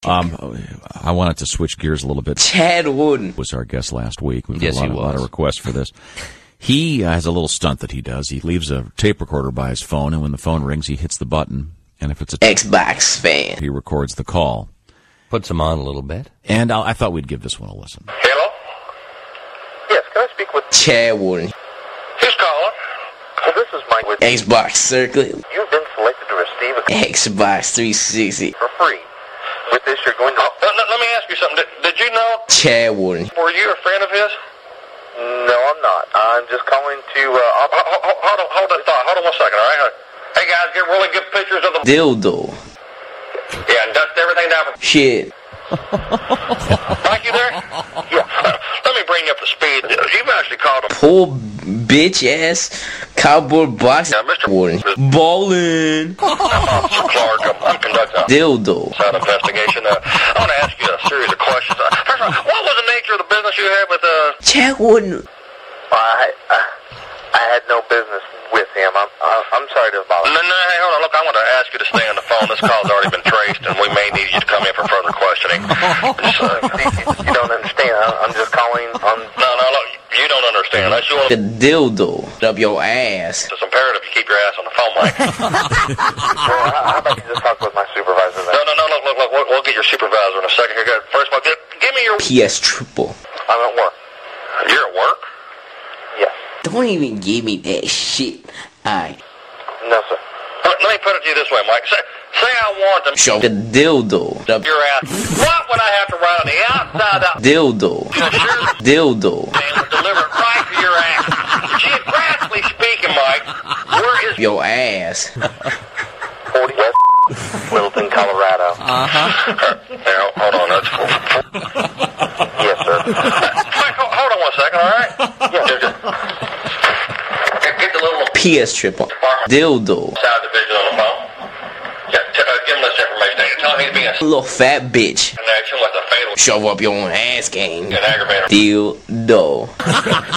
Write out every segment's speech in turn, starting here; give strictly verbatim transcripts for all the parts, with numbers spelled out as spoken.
Um, I wanted to switch gears a little bit. Chad Wooden was our guest last week. We've yes, got a lot, he was. a lot of requests for this. He uh, has a little stunt that he does. He leaves a tape recorder by his phone, and when the phone rings, he hits the button. And if it's a Xbox fan, he records the call. Puts him on a little bit. And I'll, I thought we'd give this one a listen. Hello? Yes, can I speak with Chad Wooden? Who's calling? Well, this is Mike with Xbox Circuit. You've been selected to receive a Xbox three sixty. for free. With this, you're going to... Oh, let, let me ask you something. Did, did you know... Chad Wooden. Were you a friend of his? No, I'm not. I'm just calling to... Uh, hold, hold, hold, on, hold that thought. Hold on one second, all right? Hey, guys, get really good pictures of the... Dildo. Yeah, and dust everything down. For... Shit. Mike, you there? Yeah. Let me bring you up to speed. You've actually called him... Poor bitch ass cardboard box. Yeah, Mister Wooden. Ballin'. Officer Clark, I'm, I'm conducting a... Dildo. Sound investigation. Uh, I want to ask you a series of questions. Uh, first of all, what was the nature of the business you had with... Uh... Chad Wooden. I, I, I had no business with him. I'm, I'm sorry to bother. No, no, hey, hold on. Look, I want to ask you to stay on the phone. This call's already been traced, and we may need you to come in for further questioning. Just, uh, you, you don't understand. I'm just calling on... No, no, look, you don't understand. Unless you want The dildo up your ass. It's imperative you keep your ass on the phone, Mike. Well, how about you just talk with my supervisor then? No, no, no, look, look, look. We'll, we'll get your supervisor in a second here. First of all, give, give me your... P S Triple. I'm at work. You're at work? Yes. Don't even give me that shit. Alright. No, sir. Let, let me put it to you this way, Mike. Say, say I want them... Show the dildo. Up your ass. What would I have to write on the outside of... Dildo. Dildo. And would deliver it right to your ass. Geographically speaking, Mike, where is... Your ass. forty West Littleton, Colorado. Uh-huh. Now, hold on. That's... Yes, sir. Mike, hold, hold on one second, all right? Yeah, just, just... Get the little... P S Triple. Dildo. Sound division on the phone. Yeah, t- uh, give him this information. Tell him he's being... Little fat bitch. Connection with a fatal... Shove up your own ass game. An aggravator. Dildo. But,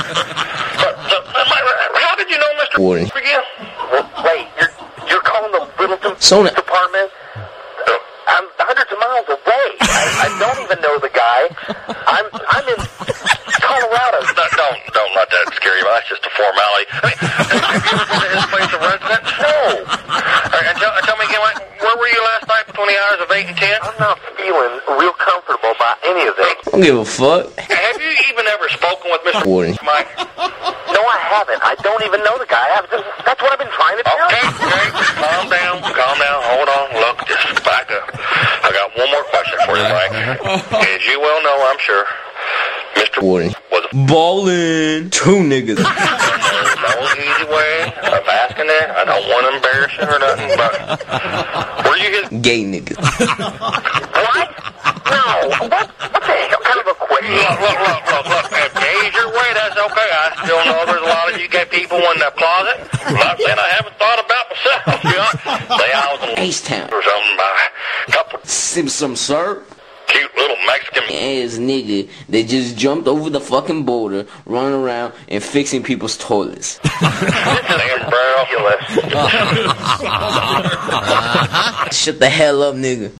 uh, Mike, how did you know Mister Wooden. Again? Well, wait, you're, you're calling the Littleton Sona. Department? I'm hundreds of miles away. I, I don't even know the guy. I'm I'm in Colorado. No, don't don't let that scare you. That's just a formality. I mean, have you ever been to his place of residence? No. All right, and tell, tell me again, where were you last night between the hours of eight and ten? I'm not feeling real comfortable about any of this. I don't give a fuck. Have you even ever spoken with Mister Wooden. Mike? No, I haven't. I don't even know the guy. I've just, that's what I've been trying to do. Okay, okay. Calm down. Calm down. Hold on. Look, just back up. I got one more question for you, Mike. As you well know, I'm sure, Mister Wooden. was a... Ballin'. Two niggas. There's no easy way of asking that. I don't want to embarrass you or nothing, but... Were you his... Gay niggas. What? No. What? What the hell kind of a question? Look, look, look, look, look. If gay's your way, that's okay. I still know there's a lot of you gay people in that closet. I'm not saying I haven't thought about myself, you know? Say I was in H-Town. or something by a couple Simpson, sir. cute little Mexican... Ass nigga that just jumped over the fucking border, running around and fixing people's toilets. Damn, bro. Shut the hell up, nigga.